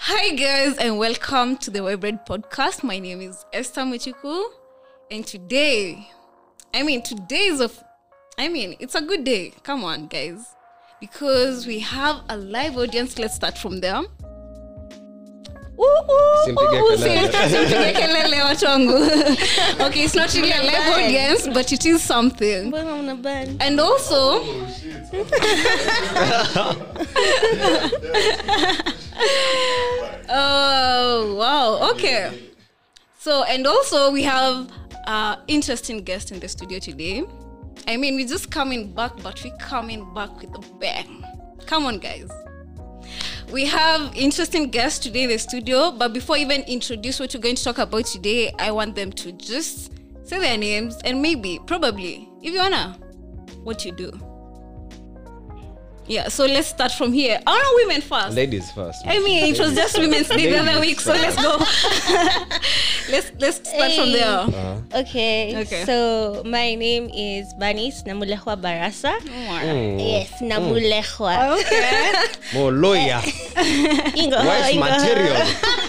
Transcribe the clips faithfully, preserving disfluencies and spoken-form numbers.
Hi guys and welcome to the Webred podcast. My name is Esther Muchiku and today, I mean today is a, I mean it's a good day. Come on guys, because we have a live audience. Let's start from there. Ooh, ooh, ooh, simpige kelele watu wangu. Okay, it's not really a live audience, but it is something. And also, oh wow, okay. So and also we have an interesting guest in the studio today. I mean, we're just coming back, but we're coming back with a bang. Come on, guys. We have interesting guests today in the studio, but before I even introduce what we're going to talk about today, I want them to just say their names and maybe, probably, if you wanna, what you do. Yeah, so let's start from here. I want women first. Ladies first. I mean, it was just Women's Day the other week, so let's go. let's let's start hey. from there. Uh-huh. Okay. Okay. So my name is Banis Namulehwa Barasa. Mm. Yes, Namulehwa. Mm. Okay. More lawyer. Wise material.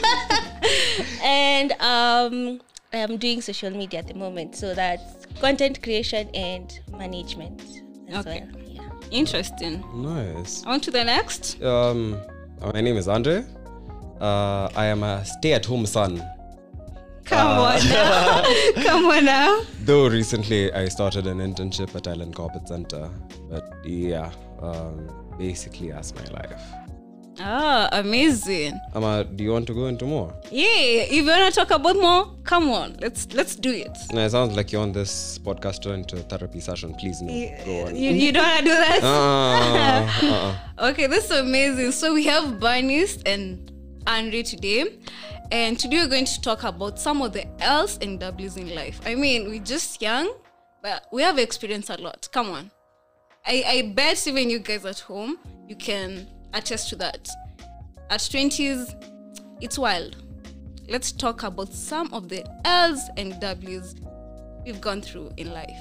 And um, I'm doing social media at the moment, so that's content creation and management as okay. well. Interesting. Nice. On to the next. Um, my name is Andre. Uh, I am a stay-at-home son. Come uh, on now. Come on now. Though recently I started an internship at Island Corporate Center. But yeah, um, basically that's my life. Ah, amazing. Ama, do you want to go into more? Yeah, if you want to talk about more, come on. Let's let's do it. No, it sounds like you're on this podcast to into a therapy session. Please, no. You, go on. You, you don't want to do that? Uh, uh-uh. Okay, this is amazing. So we have Banis and Andre today. And today we're going to talk about some of the L's and W's in life. I mean, we're just young, but we have experienced a lot. Come on. I, I bet even you guys at home, you can attest to that. At twenties, it's wild. Let's talk about some of the L's and W's we've gone through in life.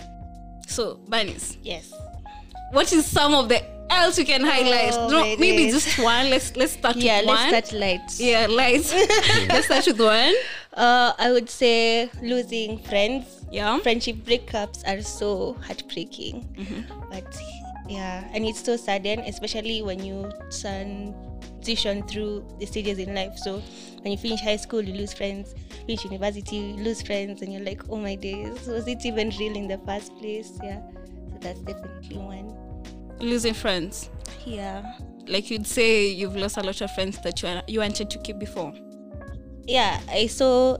So, Banis. Yes. What is some of the L's we can highlight? Oh, no, maybe just one. Let's let's start yeah, with one. Yeah, let's start light. Yeah, light. Let's start with one. Uh, I would say losing friends. Yeah. Friendship breakups are so heartbreaking. Mm-hmm. But yeah, and it's so sudden, especially when you transition through the stages in life. So when you finish high school, you lose friends. Finish university, you lose friends, and you're like, oh my days, was it even real in the first place? Yeah, so that's definitely one. Losing friends. Yeah. Like you'd say, you've lost a lot of friends that you you wanted to keep before. Yeah, I saw.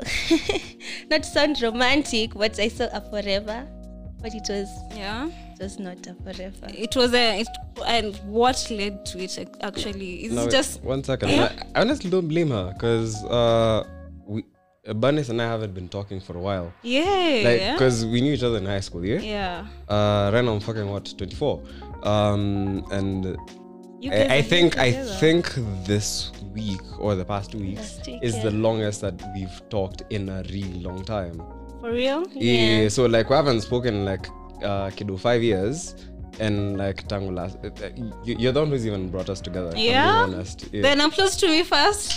Not sound romantic, but I saw a forever. But it was. Yeah. It was not a forever. It was a. It, and what led to it actually? Is no, it just one second? I, I honestly don't blame her because uh, we, uh, Banis and I haven't been talking for a while. Yeah. Like, because we knew each other in high school. Yeah. Yeah. Uh, right now I'm fucking what twenty-four. Um, and I, I think I think this week or the past two weeks week, is yeah. the longest that we've talked in a really long time. For real? Yeah. yeah so like we haven't spoken like uh kido five years and like tangu last uh, you, you're the one who's even brought us together. Yeah. I'm being honest. Yeah. Then applause to me first.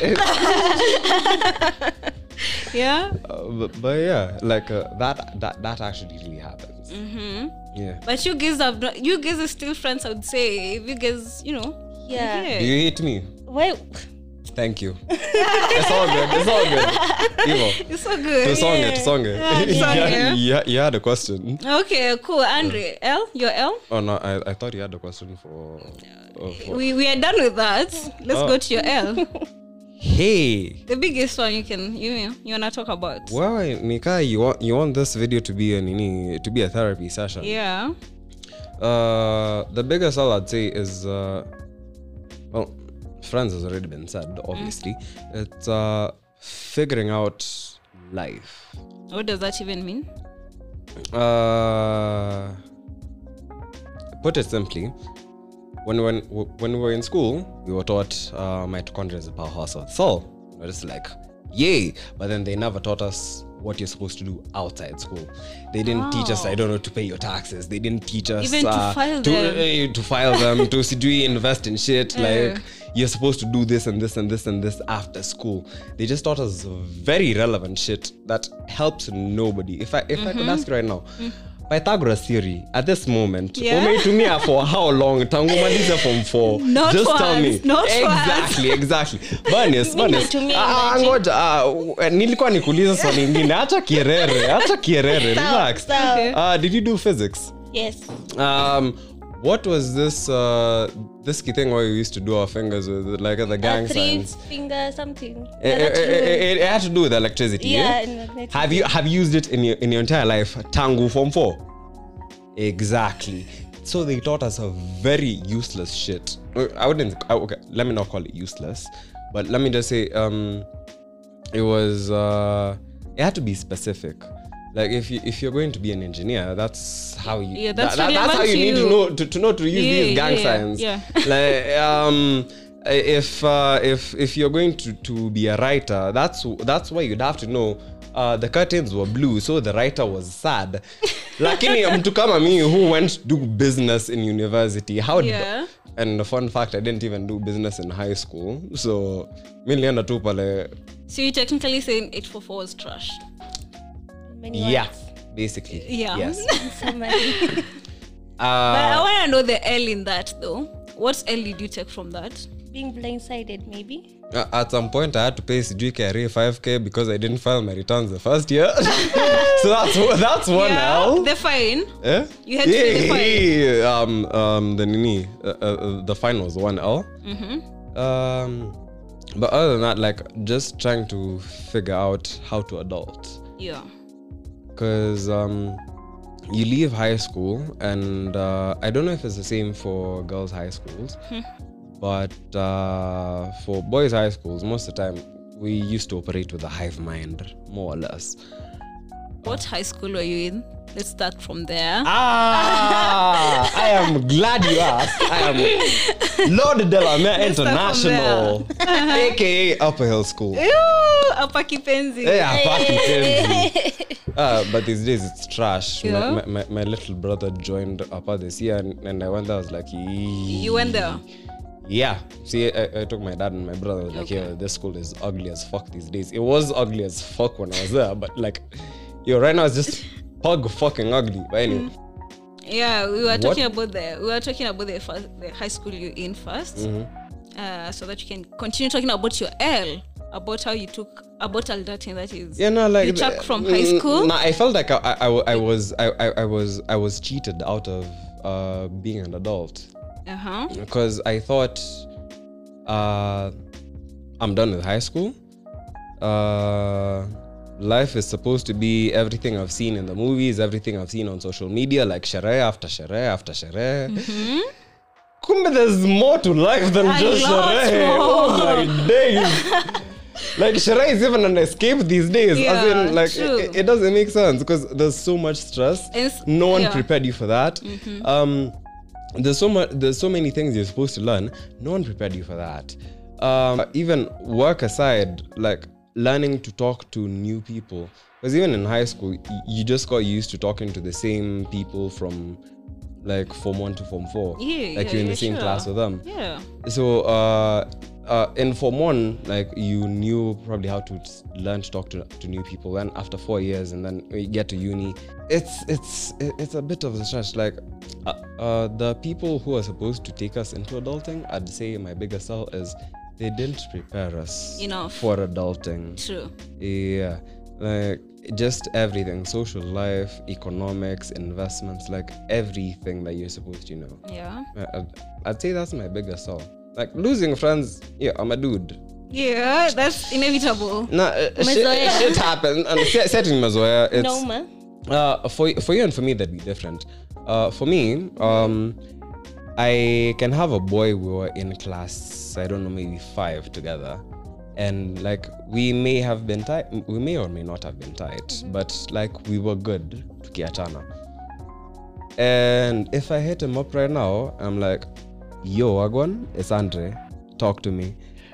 Yeah. Uh, but, but yeah, like uh, that that that actually really happens. Mm-hmm. Yeah. But you guys have not, you guys are still friends, I would say. If you guys, you know. Yeah. yeah. Do you hate me? Why? Thank you. It's all good. It's all good. Evo. It's so good. To song it. To song it. Yeah, yeah, yeah, you had a question. Okay, cool. Andre, uh, L, your L? Oh no, I, I thought you had a question for. Uh, for we we are done with that. Let's oh. go to your L. Hey. The biggest one you can you you wanna talk about. Well, Nika, you want you want this video to be a nini, to be a therapy session. Yeah. Uh, the biggest all I'd say is uh, well, friends has already been said. Obviously, mm. it's uh figuring out life. What does that even mean? Uh, put it simply. When, when when we were in school, we were taught uh, mitochondria is the powerhouse of the cell. We're just like, yay! But then they never taught us what you're supposed to do outside school. They didn't oh. teach us, I don't know, to pay your taxes. They didn't teach us even uh, to file to, them. Uh, to file them, to do invest in shit. Uh. Like, you're supposed to do this and this and this and this after school. They just taught us very relevant shit that helps nobody. If I if mm-hmm. I could ask you right now, mm. Pythagoras theory at this moment, yeah. umeitumia for how long? Tangu maliza form four. Not just for tell us, me. Not exactly, for us. exactly. Bernice, Bernice. Ah, ngoja, ah, nilikuwa nikuuliza swali lingine. Acha kierere, acha kierere. Relax. Ah, uh, did you do physics? Yes. Um, what was this uh this key thing where we used to do our fingers with, like the gang uh, three signs? Finger something. It, it, it, it had to do with electricity. Yeah. yeah? Have you have you used it in your in your entire life? Tangu form four. Exactly. So they taught us a very useless shit. I wouldn't. Okay, let me not call it useless, but let me just say, um, it was. Uh, it had to be specific. Like if you if you're going to be an engineer, that's how you. Yeah, that's, that, that, that's how you, you need to know to, to know to use yeah, these gang yeah, signs. Yeah. Like um, if uh, if if you're going to, to be a writer, that's that's why you'd have to know. Uh, the curtains were blue, so the writer was sad. Lakini mtu kama me who went to do business in university, how did yeah. and the fun fact, I didn't even do business in high school, so milienda tu pale. So you're technically saying eight forty-four was trash? Many yeah, words. basically. Yeah. Yes. So many. uh, but I want to know the L in that though. What L did you take from that? Being blindsided, maybe. Uh, at some point, I had to pay C G K R A five K because I didn't file my returns the first year. So that's that's one yeah, L. The fine. Yeah? You had to pay the fine. Yeah, um, um, the nini, uh, uh, the fine was one L. Mm-hmm. Um, but other than that, like just trying to figure out how to adult. Yeah. Because um, you leave high school, and uh, I don't know if it's the same for girls' high schools. But uh, for boys' high schools, most of the time, we used to operate with a hive mind, more or less. What high school were you in? Let's start from there. Ah, I am glad you asked. I am Lord Delamere International, a k a. Upper Hill School. Ew, Upper Kipenzi. Yeah, Upper Kipenzi. Uh, but these days it's trash. Yeah. My, my, my little brother joined Upper this year, and, and I went there, I was like, Yee. You went there? Yeah. See, I, I took my dad and my brother. Was like, okay. Yeah, this school is ugly as fuck these days. It was ugly as fuck when I was there, but like, yo, right now it's just pug fucking ugly. But anyway. Yeah, we were talking what? about the we were talking about the first, the high school you're in first, mm-hmm. uh, so that you can continue talking about your L, about how you took about adulting. That is, yeah, no, like you took from high school. No, I felt like I, I, I, I was I, I, I was I was cheated out of uh, being an adult. Uh-huh. Because I thought uh, I'm done with high school. Uh, life is supposed to be everything I've seen in the movies, everything I've seen on social media, like shere after shere after shere. Mm-hmm. Kumbe, there's more to life than A just shere. Oh my days. Like shere is even an escape these days. Yeah, As in, like true. it, it doesn't make sense because there's so much stress. It's, no one yeah. prepared you for that. Mm-hmm. Um, There's so much. There's so many things you're supposed to learn. No one prepared you for that. Um, even work aside, like learning to talk to new people. Because even in high school, y- you just got used to talking to the same people from like form one to form four. Yeah, like yeah, you're in yeah, the same sure. class with them. Yeah. So uh, uh, in form one, like you knew probably how to learn to talk to, to new people. And after four years, and then you get to uni, it's it's it's a bit of a stretch. Like uh, uh, the people who are supposed to take us into adulting, I'd say my biggest sell is they didn't prepare us Enough. for adulting. True. Yeah, like just everything, social life, economics, investments, like everything that you're supposed to know. Yeah. I'd, I'd say that's my biggest sell. Like losing friends, yeah, I'm a dude. Yeah, that's inevitable. Nah, uh, shit, shit happens. And setting Mazoya, it's No, ma. uh, for for you and for me that'd be different. Uh, for me, um, I can have a boy we were in class, I don't know, maybe five together, and like we may have been tight, we may or may not have been tight, mm-hmm. but like we were good tukiachana. And if I hit him up right now, I'm like, yo, Agwan, it's Andre, talk to me.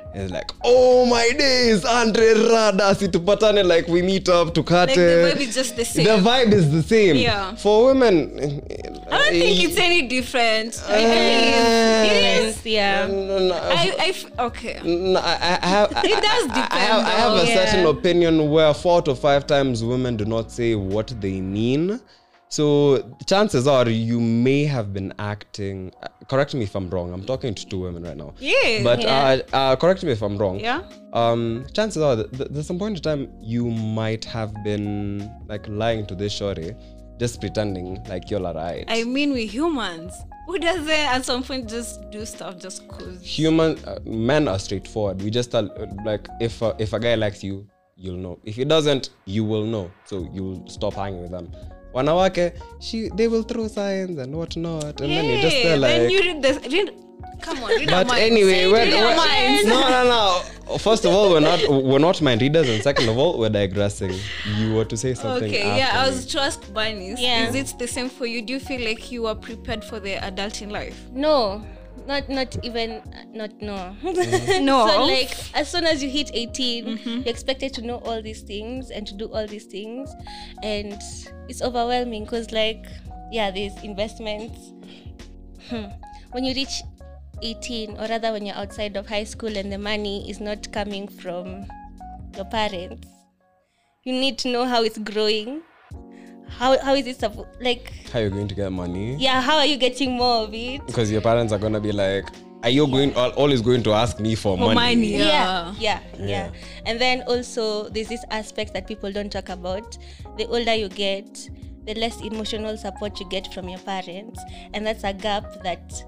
It's like, oh my days, Andre Rada, situpatane, like we meet up to cut. Like the vibe is just the same. The vibe is the same. Yeah. For women, I don't think it's any different. Uh, I think it is. Yeah. No, no, I, I f- okay. no, I, I have. I, It does I- depend, I have, I have a though. certain Yeah. opinion where four to five times women do not say what they mean. So chances are you may have been acting. Uh, correct me if I'm wrong. I'm talking to two women right now. Yeah. But Yeah. uh, uh, correct me if I'm wrong. Yeah. Um, chances are that th- there's some point in time you might have been like lying to this shorty, just pretending like you're alright. I mean, we're humans. Who doesn't at some point just do stuff just cause? Human uh, men are straightforward. We just tell uh, like if uh, if a guy likes you, you'll know. If he doesn't, you will know. So you'll stop hanging with them. Wanawake, she they will throw signs and whatnot, and Yeah, then you just tell like. then you read the read, come on, read our But minds. anyway, we're, read our we're- minds. no, no, no. First of all, we're not we're not mind readers, and second of all, we're digressing. You were to say something. Okay, after yeah, I me. was to ask Bernice, Yeah. is it the same for you? Do you feel like you are prepared for the adulting life? No, not not even not no. No. So like as soon as you hit eighteen, you're expected to know all these things and to do all these things, and it's overwhelming because like yeah, there's investments. Hmm. When you reach eighteen, or rather when you're outside of high school and the money is not coming from your parents, you need to know how it's growing. How how is it supposed like? How are you going to get money? Yeah, how are you getting more of it? Because your parents are gonna be like, are you going al- always going to ask me for, For money? money. Yeah. Yeah. yeah yeah Yeah. And then also there's this aspect that people don't talk about. The older you get, the less emotional support you get from your parents, and that's a gap that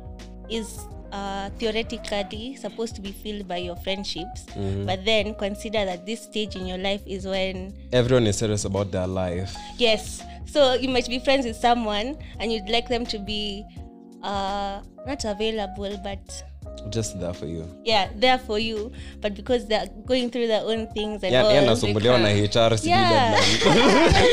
is uh, theoretically supposed to be filled by your friendships. But then consider that this stage in your life is when Everyone is serious about their life. yes, so you might be friends with someone and you'd like them to be uh, not available but Just there for you. yeah, there for you, but because they're going through their own things and Yeah, all, yeah, they nasumbuliwa na can't. H R sijui Yeah. deadline.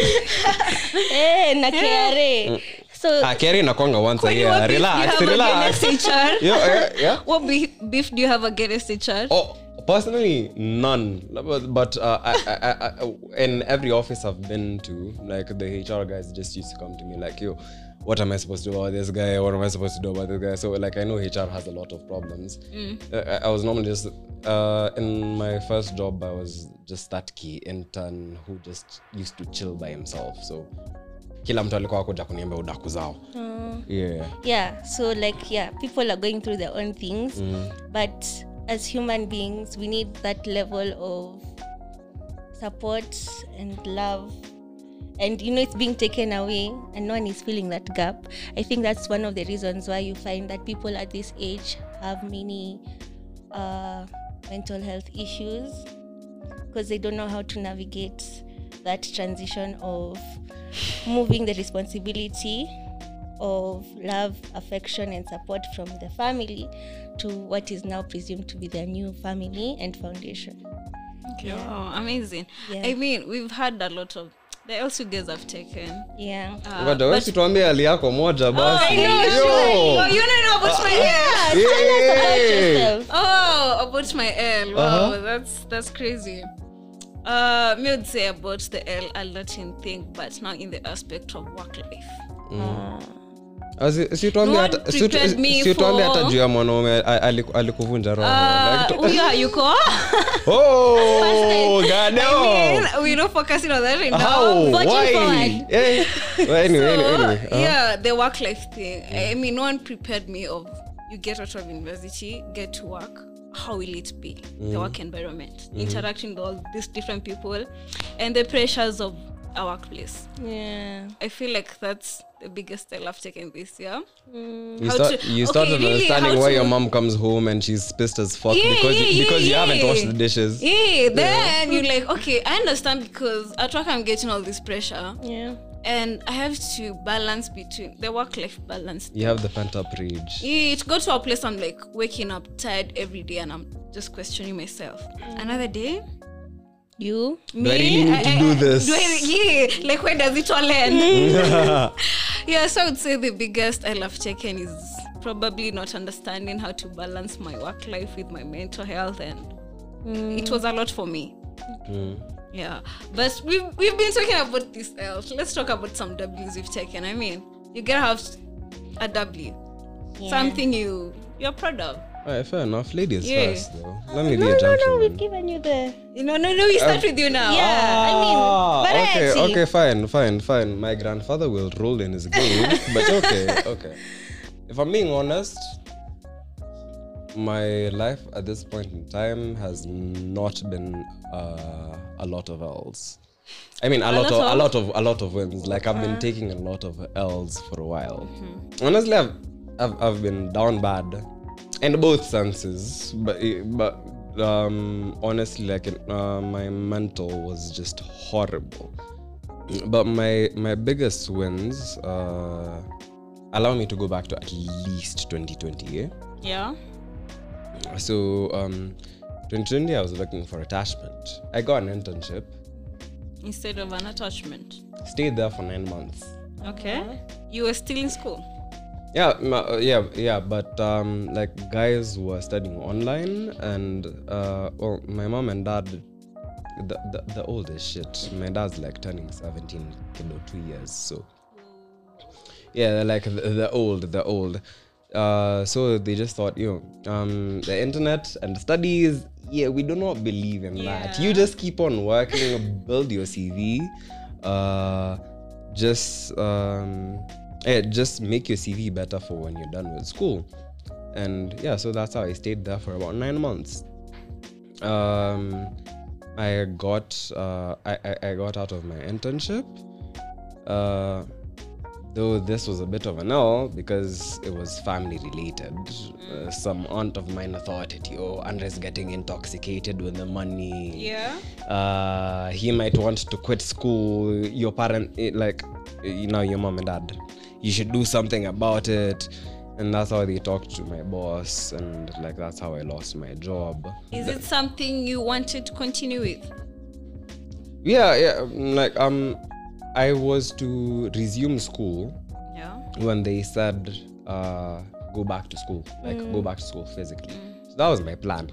Eh, na K R A. So Ah, Kerry inakwanga once a Kwani year. what beef Relax, do you have relax. against H R? Yeah, yeah, yeah. What beef, beef do you have against H R? Oh, personally, none. But, but uh, I, I, I, I, in every office I've been to, like the H R guys just used to come to me like, yo, what am I supposed to do about this guy? What am I supposed to do about this guy? So like I know H R has a lot of problems. Uh, I, I was normally just uh, in my first job. I was just that key intern who just used to chill by himself. So kila mtu alikuwa kuja kuniambia udaku zao. Yeah. yeah, so like yeah, people are going through their own things, but as human beings, we need that level of support and love. And you know it's being taken away and no one is filling that gap. I think that's one of the reasons why you find that people at this age have many uh, mental health issues, because they don't know how to navigate that transition of moving the responsibility of love, affection and support from the family to what is now presumed to be their new family and foundation. Okay, wow, amazing. Yeah. I mean, we've had a lot of the else you guys have taken. Yeah. Uh, Ngoja wewe tuambie hali yako moja basi. I know, Yo. oh, you don't know about my hair. Yeah. Yourself. Oh, about my L. Wow, Uh-huh. that's that's crazy. Uh, me would say about the L a Latin thing, but now in the aspect of work life. Asi- si tuambie No hata one si- prepared me si tuambie for- hata juu ya mwanaume a- aliku- alikuvunja roho. Uh, Like, huyo hayuko. oh, God, I no. mean, we're not focusing on that right now. How? Fortune Why? forward. Yeah. Well, anyway, So, anyway, anyway. Uh-huh. yeah, the work life thing. I mean, no one prepared me of you get out of university, get to work. How will it be? The work environment, interacting with all these different people, and the pressures of a workplace. Yeah. I feel like that's the biggest L I've taken this year. You, How start, to- you okay, started really, understanding how why to- your mom comes home and she's pissed as fuck Yeah, because yeah, yeah, because you yeah. haven't washed the dishes. Yeah, then you're like, okay, I understand because at work I'm getting all this pressure, Yeah. and I have to balance between the work-life balance. You have the pent up rage. Yeah, to go to a place I'm like waking up tired every day and I'm just questioning myself. Another day, You? Do I really need to do this? Do I, yeah, like where does it all end? Yeah, so I would say the biggest I love taken is probably not understanding how to balance my work life with my mental health, and mm. it was a lot for me. Mm. Yeah, but we've we've been talking about this L. Let's talk about some W's we've taken. I mean, you gotta have a W, yeah. something you you're proud of. Alright, fair enough. Ladies yeah. first, though. Let me no, be a gentleman. No, no, we've given you the. No, no, no. We start um, with you now. Yeah, ah, I mean, variety. Okay, okay, fine, fine, fine. My grandfather will roll in his grave, but okay, okay. If I'm being honest, my life at this point in time has not been uh, a lot of L's. I mean, a, a lot, lot of, of a lot of a lot of wins. Like I've been taking a lot of L's for a while. Mm-hmm. Honestly, I've, I've I've been down bad, in both senses. But but um, honestly, like uh, my mental was just horrible. But my my biggest wins uh, allow me to go back to at least twenty twenty. Yeah. Yeah. So um, twenty twenty, I was looking for attachment. I got an internship. Instead of an attachment. Stayed there for nine months. Okay. You were still in school? Yeah, ma- yeah, yeah. But um, like guys were studying online, and uh, well, my mom and dad, the, the the oldest shit. My dad's like turning seventeen in two years. So yeah, they're like the, the old, the old. Uh, so they just thought, you know, um, the internet and studies. Yeah, we do not believe in yeah. that. You just keep on working, build your C V, uh, just um, yeah, just make your C V better for when you're done with school. And yeah, so that's how I stayed there for about nine months. Um, I got uh, I, I, I got out of my internship. Uh, Though this was a bit of an L because it was family related. Uh, some aunt of mine thought, oh, Andre's getting intoxicated with the money. Yeah. Uh, he might want to quit school. Your parent, like, you know, your mom and dad, you should do something about it. And that's how they talked to my boss. And like, that's how I lost my job. Is it something you wanted to continue with? Yeah, yeah. Like, um, I was to resume school yeah. when they said uh, go back to school, like mm. go back to school physically. Mm. So that was my plan.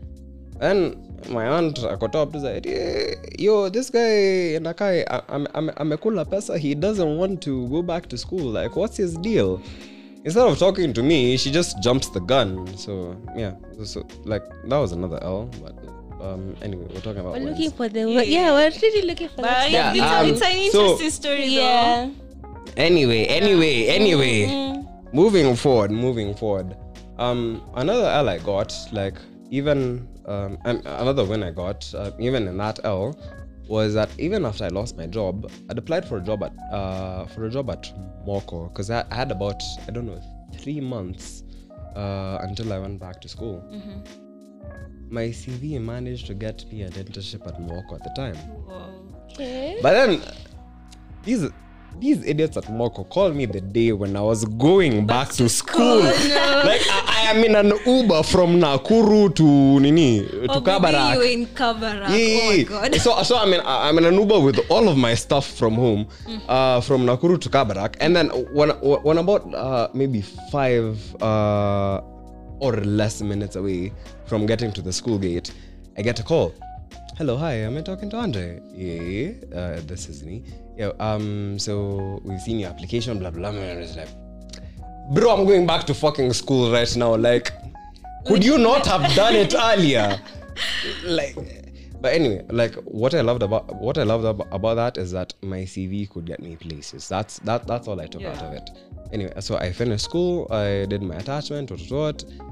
Then my aunt got up to say, yo, this guy Nakai, I'm I'm I'm a cooler person. He doesn't want to go back to school. Like, what's his deal? Instead of talking to me, she just jumps the gun. So yeah, so like that was another L, but. Um, anyway, we're talking about we're wins. looking for the yeah. yeah, we're really looking for that. Yeah, it's, um, it's an interesting so, story yeah. though. Anyway, anyway, anyway. Mm-hmm. Moving forward, moving forward. Um, another L I got, like even um, another win I got, uh, even in that L, was that even after I lost my job, I'd applied for a job at uh for a job at Moko because I, I had about I don't know three months uh, until I went back to school. Mm-hmm. My C V managed to get me an internship at Moko at the time. Okay. But then these these idiots at Moko called me the day when I was going back, back to school. school. No. Like I, I am in an Uber from Nakuru to Nini to oh, Kabarak. You were in Kabarak. Yeah, oh my god. So so I'm in I'm in an Uber with all of my stuff from home, mm. uh, from Nakuru to Kabarak, and then when when about uh, maybe five uh, or less minutes away from getting to the school gate, I get a call. Hello, hi, am I talking to Andre? Yeah, uh, this is me. Yeah, um, so we've seen your application, blah, blah, blah. And I was like, bro, I'm going back to fucking school right now. Like, could you not have done it earlier? Like, but anyway, like what I loved about what I loved about, about that is that my C V could get me places. That's that that's all I took yeah. out of it. Anyway, so I finished school, I did my attachment, what, what, what.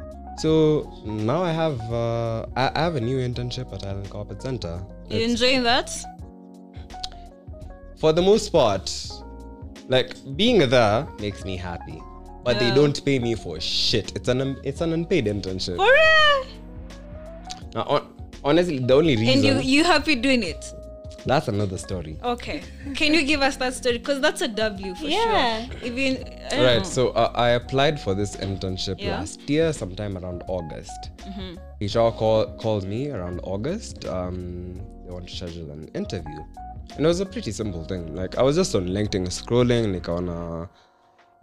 So now I have uh, I, I have a new internship at Island Corporate Center. You it's, enjoying that? For the most part, like being there makes me happy, but yeah. they don't pay me for shit. It's an it's an unpaid internship. For real? Now, on, honestly, the only reason. And you you happy doing it? That's another story. Okay, can you give us that story? Because that's a W for yeah. sure. Even right. know. So uh, I applied for this internship yeah. last year, sometime around August. Mm-hmm. H R call, called me around August. Um, they want to schedule an interview, and it was a pretty simple thing. Like I was just on LinkedIn scrolling, like on a,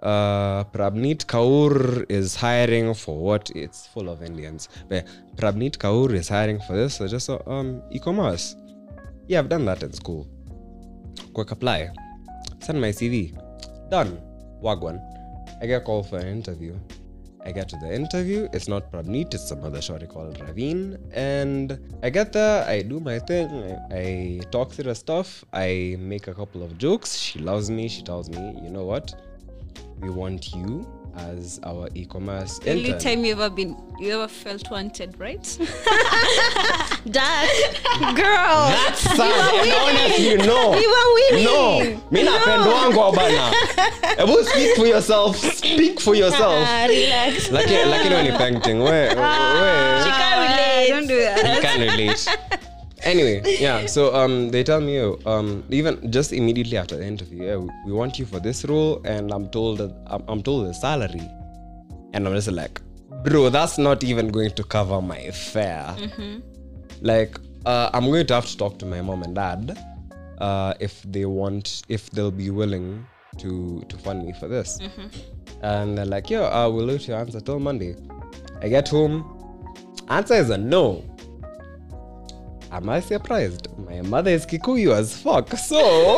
uh, Prabneet Kaur is hiring for what? It's full of Indians. But Prabneet Kaur is hiring for this. So just uh, um e-commerce. Yeah, I've done that in school. Quick apply. Send my C V. Done. Wagwan. I get called for an interview. I get to the interview. It's not Prabneet, it's some other shorty called Raveen. And I get there, I do my thing, I, I talk through the stuff, I make a couple of jokes. She loves me, she tells me, you know what? We want you as our e-commerce The only intern. time you ever been, you ever felt wanted, right? That Girl. That's sad. And honestly, no. you were winning. No. Mi napendwangwa bana. Ebu speak for yourself. Speak for yourself. Ah, relax. Lucky, lucky no ni painting. Where, She where? can't relate. Don't do that. You can relate. Anyway, yeah. So um, they tell me um, even just immediately after the interview, yeah, we, we want you for this role, and I'm told that I'm, I'm told the salary, and I'm just like, bro, that's not even going to cover my fare. Mm-hmm. Like, uh, I'm going to have to talk to my mom and dad uh, if they want, if they'll be willing to to fund me for this. Mm-hmm. And they're like, yeah, uh, we'll let you answer till Monday. I get home, answer is a no. Am I surprised? My mother is Kikuyu as fuck. So,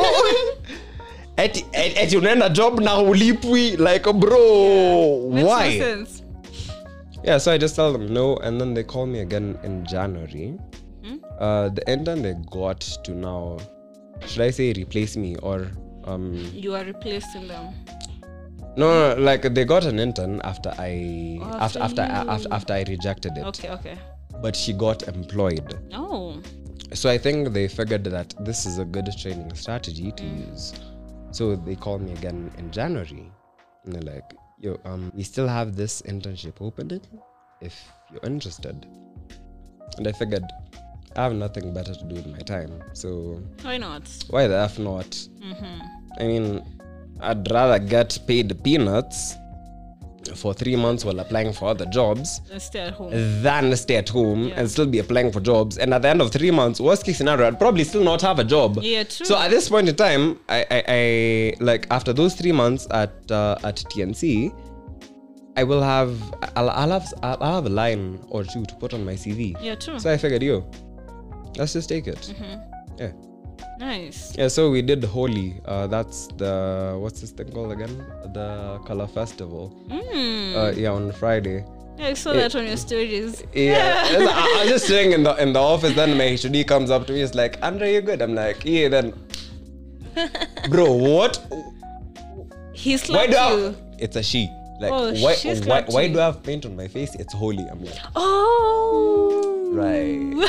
at at unaenda job na ulipwi, like, bro, Makes why? no sense. Yeah, so I just tell them no, and then they call me again in January. Hmm? Uh, the intern they got to now, should I say replace me or um? You are replacing them. No, no, like they got an intern after I Oh, after after after you. after after I rejected it, Okay, okay. but she got employed. Oh. So I think they figured that this is a good training strategy to Mm. use. So they called me again in January, and they're like, "Yo, um, we still have this internship opening, if you're interested." And I figured I have nothing better to do with my time, so Why not? why the f not? Mm-hmm. I mean, I'd rather get paid peanuts for three months while applying for other jobs And stay at home. than stay at home Yeah. and still be applying for jobs. And at the end of three months, worst case scenario, I'd probably still not have a job. Yeah, true. So at this point in time, I, I, I like after those three months at uh, at T N C, I will have I'll, I'll have I'll I'll have a line or two to put on my C V. Yeah, true. So I figured, yo, let's just take it. Mm-hmm. Yeah. Nice. Yeah, so we did Holi. Uh, that's the what's this thing called again? The color festival. Mm. Uh, yeah, on Friday. Yeah, I saw it- that on your stories. Yeah, I, I was just sitting in the in the office. Then my H O D comes up to me. It's like, Andre, you good? I'm like, yeah. Then, bro, what? He Why slapped do I you. have, it's a she. Like, Oh, why? she Why? slapped Why you. do I have paint on my face? It's holy. I'm like, Oh. right.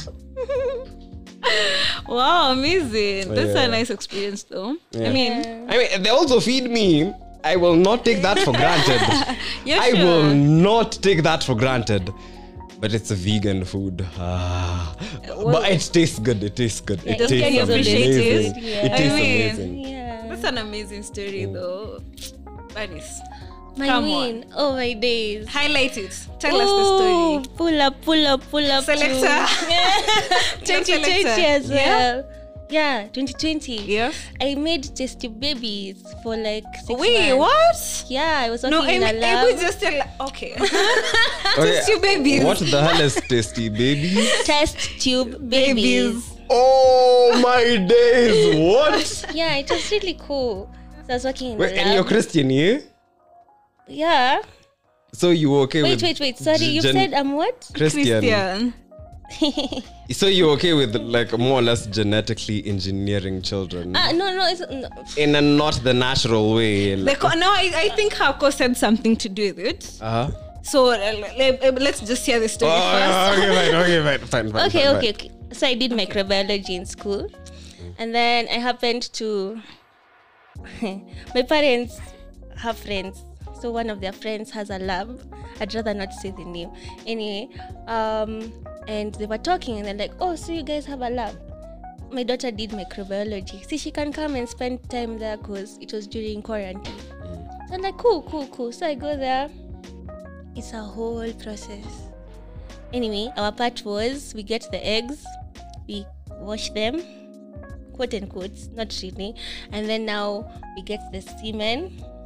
Wow, amazing. That's Yeah. a nice experience, though. Yeah. I mean, I mean, they also feed me. I will not take that for granted. yeah, I sure. will not take that for granted. But it's a vegan food. Ah. But it tastes good. It tastes good. It Just tastes can you appreciate amazing. it? It I tastes mean- amazing. Yeah. That's an amazing story, though. Venice. My Come win. Oh my days. Highlight it. Tell us the Ooh, story. Pull up, pull up, pull up. Selector. twenty twenty Selector. as Yeah. well. Yeah, twenty twenty. Yeah. I made tasty babies for like six Wait, months. what? Yeah, I was working No, I in a mean, lab. I would just tell. Okay. Okay, Test tube babies. What the hell is tasty baby? Test tube babies. Babies. Oh my days! What? Yeah, it was really cool. So I was working in Wait, a and you're lab. Christian, yeah? Yeah. So you okay Wait, with wait, wait. Sorry, you gen- said I'm what? Christian. Christian. So you're okay with like more or less genetically engineering children Ah, no, no, it's no. in a not the natural way. The Like, co- no, I, I think Hako said something to do with it. uh-huh. So uh, le- le- let's just hear the story Oh, first. okay, fine, okay, fine, fine, fine. Okay, fine, okay, okay. So I did microbiology in school, and then I happened to. My parents have friends, so one of their friends has a lab. I'd rather not say the name. Anyway, um, and they were talking, and they're like, "Oh, so you guys have a lab?" My daughter did microbiology. See, she can come and spend time there because it was during quarantine. So I'm like, cool, cool, cool. So I go there. It's a whole process. Anyway, our part was we get the eggs, we wash them, quote unquote, not really, and then now we get the semen,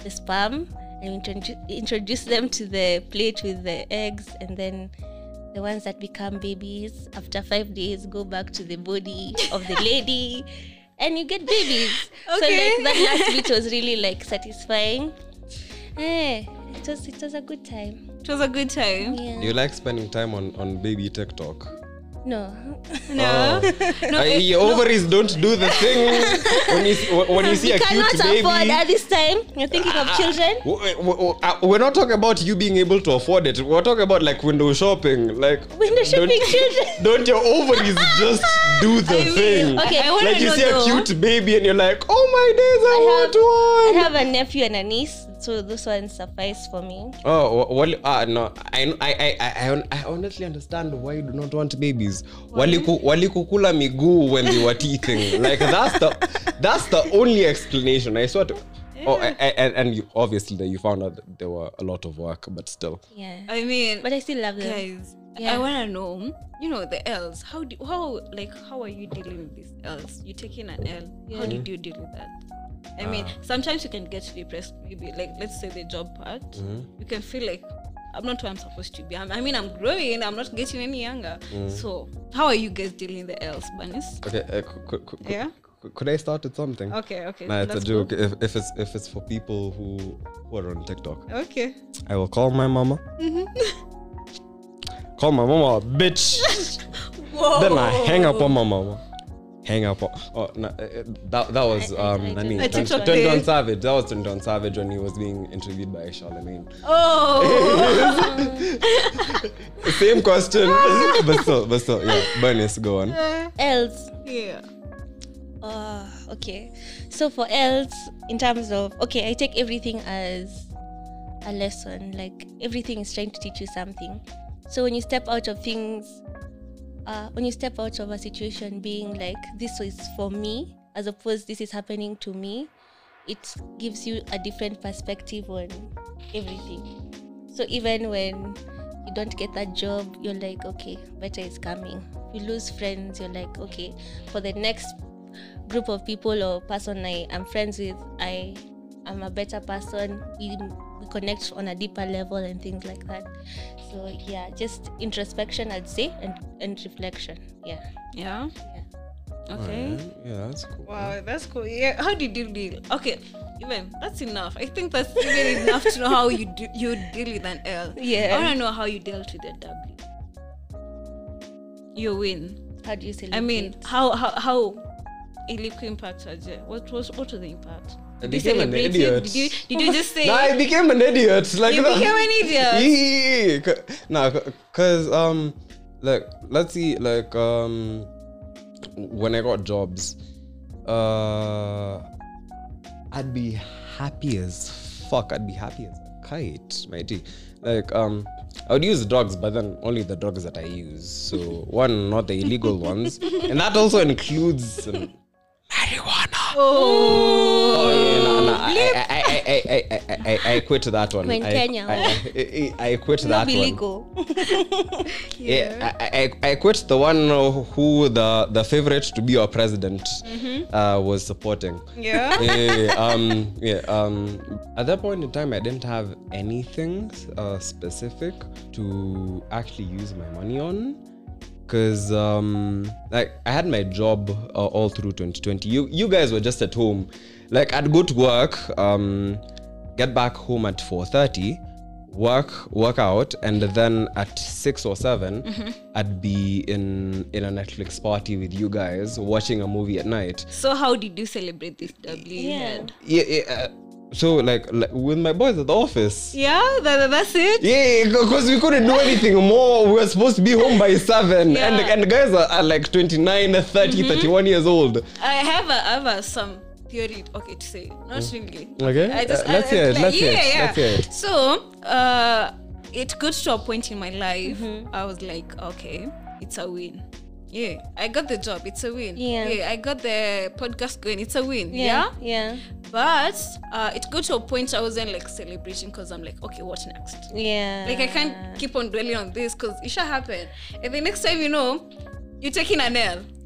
the sperm and introduce introduce them to the plate with the eggs, and then the ones that become babies after five days go back to the body of the lady, and you get babies. Okay. So like that last bit was really like satisfying. Eh, it was it was a good time. It was a good time. Yeah. Do you like spending time on, on baby TikTok? No. No. No, uh, your ovaries don't do the thing when you when you see a Cannot cute baby. afford at this time. You're thinking of children. W- w- w- uh, We're not talking about you being able to afford it. We're talking about like window shopping. Like Window shopping don't, children. Don't your ovaries just do the I mean, thing? Okay, I wanna Like you know see a though. cute baby and you're like, oh my days, I, I want I one. have a nephew and a niece, so those ones suffice for me. Oh well, uh, no. I, I I I I honestly understand why you do not want babies. Waliku walikukula miguu when they were teething. Like that's the that's the only explanation. I swear to. Oh, I, I, and and you, obviously that you found out that there were a lot of work, but still. Yeah. I mean, But I still love them. guys, Yeah. I want to know, you know, the L's. How do how like how are you dealing with these L's? You taking an L. Yeah. How did you deal with that? I mean, sometimes you can get depressed. Maybe like let's say the job part, you can feel like I'm not where I'm supposed to be. I'm, I mean, I'm growing. I'm not getting any younger. So how are you guys dealing with the L's, Bunnies? Okay. Uh, could, could, Yeah. could, could I start with something? Okay. Okay. Nah, it's a that's joke. cool. If, if it's if it's for people who who are on TikTok, Okay. I will call my mama. Call my mama a bitch. Whoa. Then I hang up on my mama. Hang up on. Oh, no, uh, that that was I- I- um. I I, just- mean, A TikTok Twenty day. One Savage. That was Twenty One Savage when he was being interviewed by Charlemagne. Oh. Same question, but still, but still, yeah. Bernice, go on. Else. Yeah. Uh, okay. So for else, in terms of, okay, I take everything as a lesson. Like everything is trying to teach you something. So when you step out of things, uh, when you step out of a situation being like, this is for me, as opposed this is happening to me, it gives you a different perspective on everything. So even when you don't get that job, you're like, okay, better is coming. You lose friends, you're like, okay, for the next group of people or person I am friends with, I am a better person. We, we connect on a deeper level and things like that. So yeah, just introspection, I'd say, and, and reflection. Yeah. Yeah. Yeah. Okay. Alright, yeah, that's cool. Wow, that's cool. Yeah. How did you deal? Okay, even that's enough. I think that's even enough to know how you do, you deal with an L. Yeah. I want to know how you dealt with a W. You win. How do you celebrate? I mean, how how how iliku impact aje? What was what was the impact? I Did you became an celebrate it? idiot. Did you did you just say Nah, I became an idiot. Like you that. became an idiot? Yeah. Nah, cause um, like let's see, like um, when I got jobs, uh, I'd be happy as fuck. I'd be happy as a kite, matey. Like um, I would use drugs, but then only the drugs that I use. So one, not the illegal ones, and that also includes um, marijuana. Oh, Oh yeah, nah, nah. I, I, I, I, I, I, I, I quit that one. When I, Kenya, I, I, I, I quit not that be one. legal. Yeah, I, I, I quit the one who the the favorite to be our president uh, was supporting. yeah. yeah, um, yeah. Um, at that point in time, I didn't have anything uh, specific to actually use my money on, cause um, like I had my job uh, all through twenty twenty. You you guys were just at home. Like I'd go to work, um, get back home at four thirty. Work, work out, and then at six or seven, mm-hmm. I'd be in in a Netflix party with you guys, watching a movie at night. So how did you celebrate this W? you Yeah. had? Yeah, yeah. Uh, so like, like with my boys at the office. Yeah, that, that's it. Yeah, because we couldn't do anything more. We were supposed to be home by seven, Yeah. and and the guys are, are like twenty-nine, thirty, Mm-hmm. thirty-one years old. I have a, I have a, some theory. Okay, to say not really. Okay, I just Uh, let's I, hear it. like, Let's yeah, hear it. yeah. Let's hear it. So, uh, it got to a point in my life. Mm-hmm. I was like, okay, it's a win. Yeah, I got the job. It's a win. Yeah. I got the podcast going. It's a win. Yeah. Yeah. Yeah. But uh, it got to a point I wasn't like celebrating because I'm like, okay, what next? Yeah. Like I can't keep on dwelling on this because it should happen. And the next time you know, you're taking an L.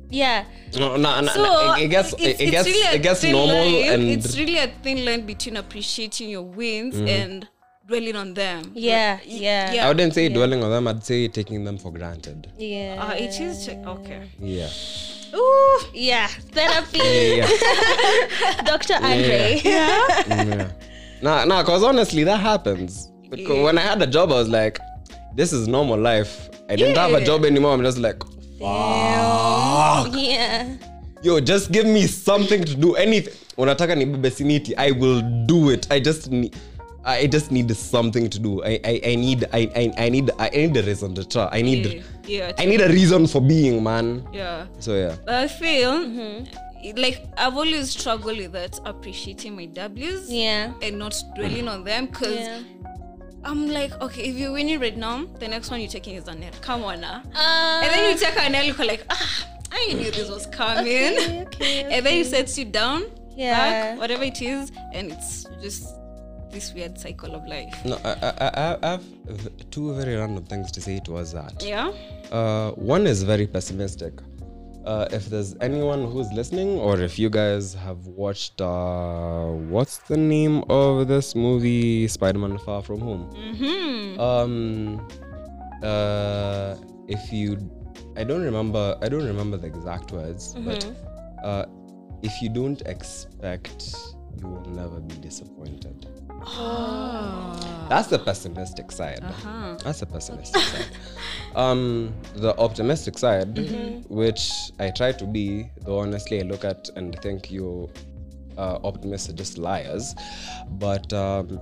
Yeah. No, no, no, So no. It, it gets, it's, it, it's gets, really a it gets thin normal, line. and It's really a thin line between appreciating your wins and dwelling on them. Yeah, But, yeah. yeah. I wouldn't say dwelling on them. I'd say taking them for granted. Yeah. Uh, it is check- okay. Yeah. Ooh, yeah. Therapy. Yeah. Doctor Andre. Yeah. yeah. Nah, nah. Cause honestly, that happens. Because when I had a job, I was like, "This is normal life." I didn't have a Yeah. job anymore. I'm just like, "Fuck." Yeah. Yo, just give me something to do. Anything. Unataka nibebe simiti, I will do it. I just need. I just need something to do. I I, I need I, I I need I need a reason to try. I need Yeah. Yeah. I need a reason for being, man. Yeah. So yeah. I feel like I've always struggled with that, appreciating my W's Yeah. and not dwelling on them, because Yeah. I'm like, okay, if you're winning right now, the next one you're taking is an L. Come on now. Uh, And then you take an L, you're like, ah, I knew this was coming. Okay, okay, And then it sets you down, Yeah. back, whatever it is, and it's just this weird cycle of life. No, I, I, I I have v- two very random things to say towards that. Yeah? Uh, one is very pessimistic. Uh, if there's anyone who's listening, or if you guys have watched, uh, what's the name of this movie, Spider-Man Far From Home? Mm-hmm. Um, uh, if you, I don't remember, I don't remember the exact words, but uh, if you don't expect, you will never be disappointed. That's the pessimistic side. Uh-huh. That's the pessimistic side. Um, the optimistic side, which I try to be, though honestly I look at and think you uh, optimists are just liars. But um,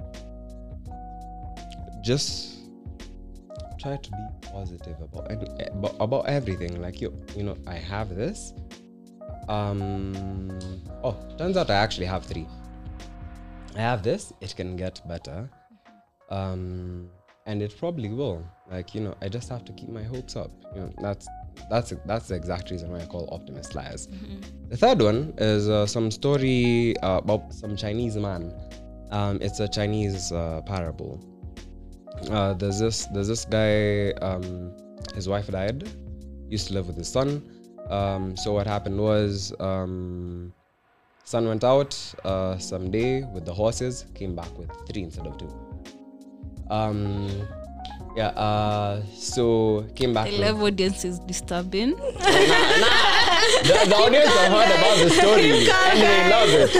just try to be positive about any, about, about everything. Like you, you know, I have this. Um, oh, turns out I actually have three. I have this. It can get better. Um, and it probably will. Like, you know, I just have to keep my hopes up. You know, that's that's that's the exact reason why I call optimist liars. The third one is uh, some story uh, about some Chinese man. Um, it's a Chinese uh, parable. Uh, there's this there's this guy. Um, his wife died. Used to live with his son. Um, so what happened was, um, son went out uh, someday with the horses. Came back with three instead of two. Um, yeah, uh, so came back. The with, live audience is disturbing. Nah, nah. The, the audience have heard about the story and they love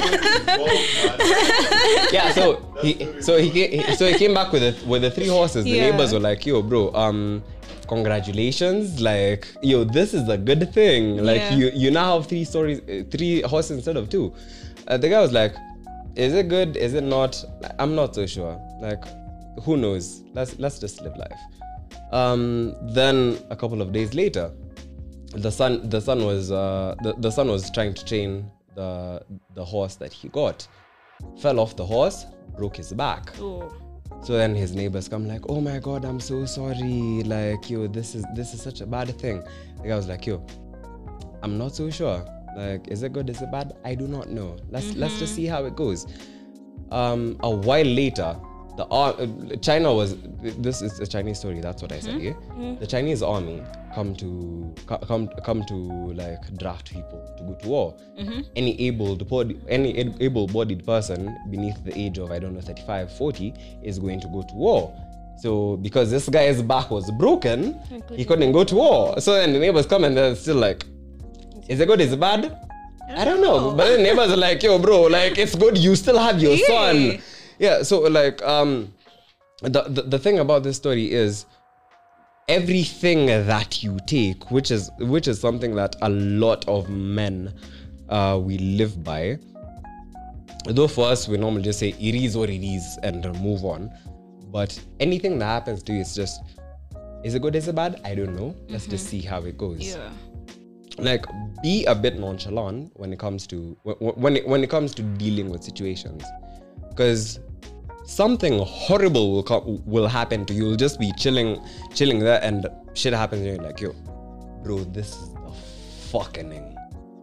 it. Yeah, so he, so he, came, so he came back with the, with the three horses. The Yeah. neighbors were like, "Yo, bro, um, congratulations! Like, yo, this is a good thing. Like, Yeah. you you now have three stories, uh, three horses instead of two." Uh, the guy was like, "Is it good? Is it not? I'm not so sure. Like, who knows? Let's let's just live life." Um, then a couple of days later, the son the son was uh, the, the son was trying to train the the horse that he got. Fell off the horse, broke his back. Oh. So then his neighbors come like, "Oh my god, I'm so sorry. Like, yo, this is this is such a bad thing." The guy was like, "Yo, I'm not so sure. Like, is it good? Is it bad? I do not know. Let's mm-hmm. let's just see how it goes." Um, a while later, the uh, China was this is a Chinese story. That's what I said. Yeah, mm-hmm. The Chinese army come to come come to like draft people to go to war. Mm-hmm. Any able body any able-bodied person beneath the age of I don't know thirty-five, forty is going to go to war. So because this guy's back was broken, he couldn't go to war. So then the neighbors come and they're still like, "Is it good? Is it bad? I don't know." But then neighbors are like, "Yo, bro, like it's good. You still have your Yeah. son." Yeah. So like um, the, the the thing about this story is everything that you take, which is which is something that a lot of men uh, we live by. Though for us, we normally just say it is what it is and move on. But anything that happens to you, it's just, is it good? Is it bad? I don't know. Let's mm-hmm. just see how it goes. Yeah. Like, be a bit nonchalant when it comes to when when it, when it comes to dealing with situations, because something horrible will come, will happen to you. You'll just be chilling, chilling there, and shit happens, and you're like, "Yo, bro, this is the fucking thing."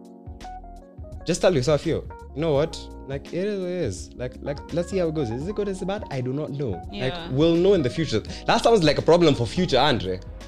Just tell yourself, "Yo, you know what? Like, it is what it is. Like, like, let's see how it goes. Is it good? Is it bad? I do not know. Yeah. Like, we'll know in the future." That sounds like a problem for future Andre.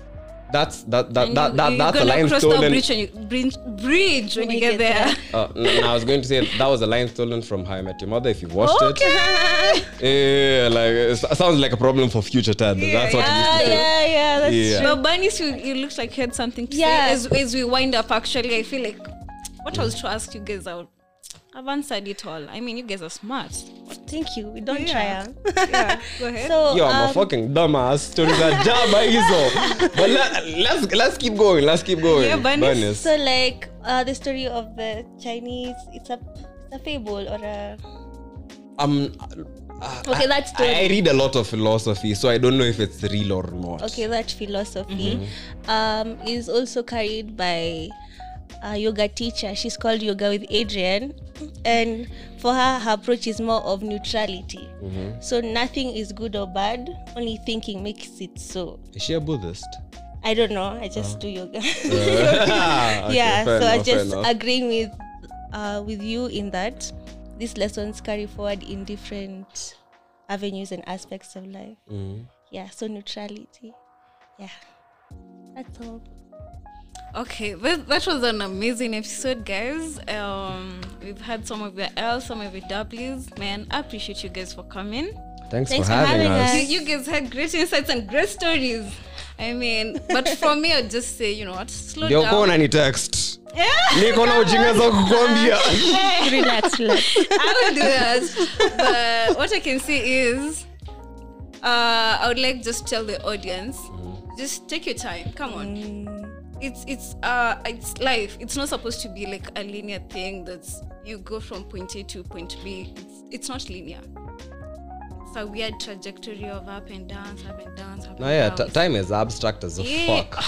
That's that that And that, you, that you're that's a gonna line cross stolen. the bridge, and you, bridge, bridge when, When you you get, get there. Uh, no, no, I was going to say that was a line stolen from How I Met Your Mother. If you've watched Okay. it, yeah, like it sounds like a problem for future Ted. Yeah, That's what Yeah, it used to say. yeah, yeah, that's Yeah. true. But Bernice, you, you looked like you had something to Yeah. say. As, as we wind up, actually, I feel like what I was to ask you guys out, I've answered it all. I mean, you guys are smart. Thank you. We don't Yeah. try. Huh? Yeah, go ahead. So, Yo, I'm a um, fucking dumbass. Stories are jabba hizo. But let, let's let's keep going. Let's keep going. Yeah, Bernice. Bernice. so like uh, the story of the Chinese, it's a it's a fable or a Um, uh, Okay, I- that story. I, I read a lot of philosophy, so I don't know if it's real or not. okay that philosophy Mm-hmm. um is also carried by a yoga teacher. She's called Yoga with Adrian, and for her her approach is more of neutrality. Mm-hmm. So nothing is good or bad, only thinking makes it so. Is she a Buddhist? I don't know, I just do yoga. Uh, okay, Yeah, fair so I enough, fair just enough. agreeing with uh with you in that these lessons carry forward in different avenues and aspects of life. Mhm. Yeah, so neutrality. Yeah, that's all. Okay, that, that was an amazing episode, guys. Um, we've had some of your L's, some of your W's. Man, I appreciate you guys for coming. Thanks, Thanks for for having, having us. us. You, you guys had great insights and great stories. I mean, but for me, I'd just say, you know what, slow Ndio down. kona ni text. Yeah, Niko na ujinga za kukwambia. Relax, relax. I will do that. But what I can say is, uh, I would like just tell the audience, just take your time. Come on. It's it's uh it's life. It's not supposed to be like a linear thing that's you go from point A to point B. It's it's not linear. It's a weird trajectory of up and downs, up and downs, up No, and yeah, downs. t- time is abstract as a Yeah. fuck.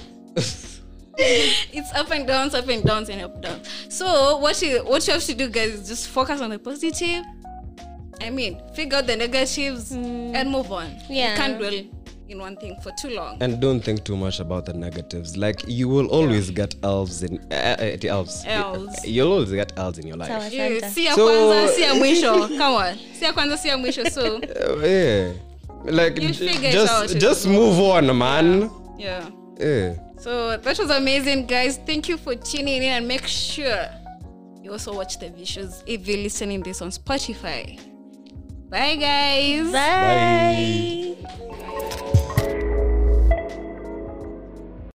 It's up and downs, up and downs, and up downs. So what you what you have to do, guys, is just focus on the positive. I mean, figure out the negatives and move on. Yeah. You can't dwell in one thing for too long. And don't think too much about the negatives. Like you will always get elves in uh, uh, the elves. Elves. You'll always get elves in your life. Sawa. Yeah, Asante. si ya So- kwanza, si ya mwisho. Come on. Si ya kwanza, si ya mwisho. So, Uh, yeah. Like You'll j- figure it just out. just move on, man. yeah. Yeah. So that was amazing, guys. Thank you for tuning in, and make sure you also watch the visuals if you're listening this on Spotify. Bye, guys. Bye. Bye.